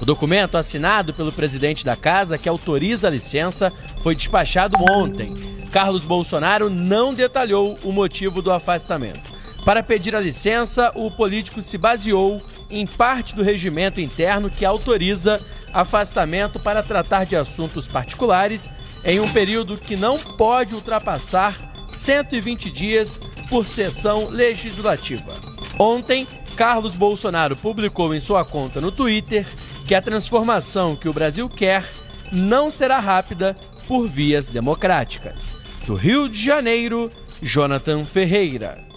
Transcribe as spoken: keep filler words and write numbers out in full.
documento assinado pelo presidente da casa, que autoriza a licença, foi despachado ontem. Carlos Bolsonaro não detalhou o motivo do afastamento. Para pedir a licença, o político se baseou em parte do regimento interno que autoriza afastamento para tratar de assuntos particulares em um período que não pode ultrapassar cento e vinte dias por sessão legislativa. Ontem, Carlos Bolsonaro publicou em sua conta no Twitter que a transformação que o Brasil quer não será rápida por vias democráticas. Do Rio de Janeiro, Jonathan Ferreira.